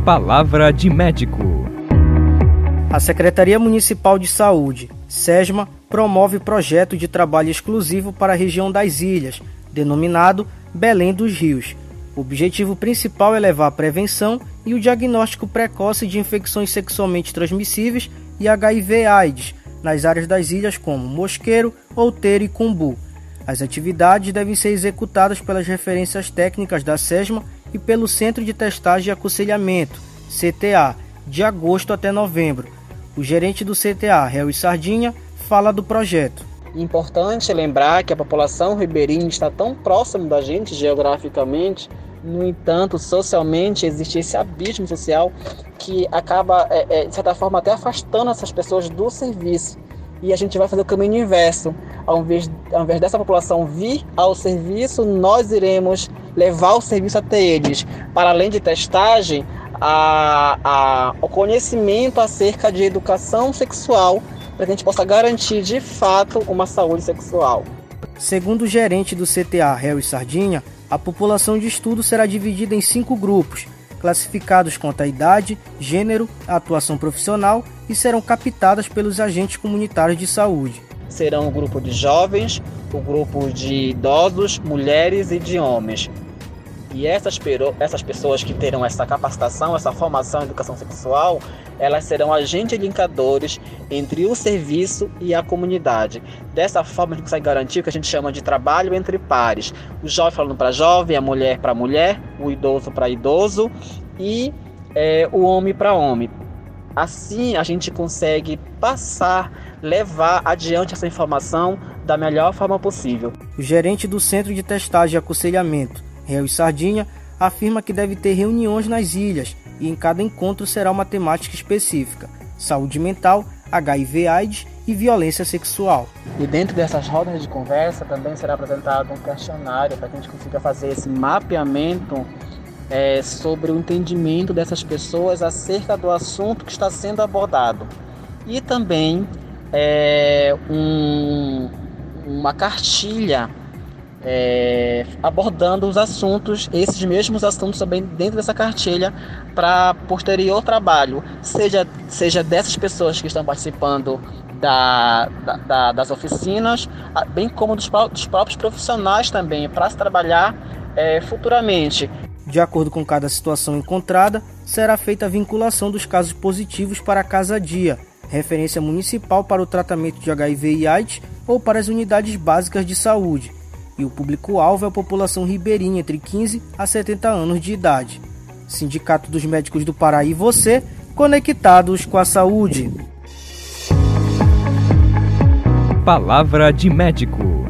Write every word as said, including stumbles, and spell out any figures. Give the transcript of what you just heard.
Palavra de médico. A Secretaria Municipal de Saúde, SESMA, promove projeto de trabalho exclusivo para a região das ilhas, denominado Belém dos Rios. O objetivo principal é levar a prevenção e o diagnóstico precoce de infecções sexualmente transmissíveis e H I V AIDS nas áreas das ilhas como Mosqueiro, Outeiro e Cumbu. As atividades devem ser executadas pelas referências técnicas da SESMA e pelo Centro de Testagem e Aconselhamento, C T A, de agosto até novembro. O gerente do C T A, Réus Sardinha, fala do projeto. Importante lembrar que a população ribeirinha está tão próxima da gente geograficamente, no entanto, socialmente existe esse abismo social que acaba, é, é, de certa forma, até afastando essas pessoas do serviço. E a gente vai fazer o caminho inverso. Ao invés, ao invés dessa população vir ao serviço, nós iremos levar o serviço até eles. Para além de testagem, a, a, o conhecimento acerca de educação sexual, para que a gente possa garantir de fato uma saúde sexual. Segundo o gerente do C T A, Réus Sardinha, a população de estudo será dividida em cinco grupos, classificados quanto à idade, gênero, atuação profissional e serão captadas pelos agentes comunitários de saúde. Serão o grupo de jovens, o grupo de idosos, mulheres e de homens. E essas, essas pessoas que terão essa capacitação, essa formação em educação sexual, elas serão agentes linkadores entre o serviço e a comunidade. Dessa forma, a gente consegue garantir o que a gente chama de trabalho entre pares. O jovem falando para jovem, a mulher para mulher, o idoso para idoso e é, o homem para homem. Assim, a gente consegue passar, levar adiante essa informação da melhor forma possível. O gerente do Centro de Testagem e Aconselhamento, Réus Sardinha, afirma que deve ter reuniões nas ilhas e em cada encontro será uma temática específica: saúde mental, H I V AIDS e violência sexual. E dentro dessas rodas de conversa também será apresentado um questionário para que a gente consiga fazer esse mapeamento é, sobre o entendimento dessas pessoas acerca do assunto que está sendo abordado. E também é, um, uma cartilha É, abordando os assuntos, esses mesmos assuntos também dentro dessa cartilha para posterior trabalho, seja, seja dessas pessoas que estão participando da, da, da, das oficinas, bem como dos, dos próprios profissionais também, para se trabalhar é, futuramente. De acordo com cada situação encontrada, será feita a vinculação dos casos positivos para a Casa Dia, referência municipal para o tratamento de H I V e AIDS ou para as unidades básicas de saúde. E o público-alvo é a população ribeirinha entre quinze a setenta anos de idade. Sindicato dos Médicos do Pará e você, conectados com a saúde. Palavra de médico.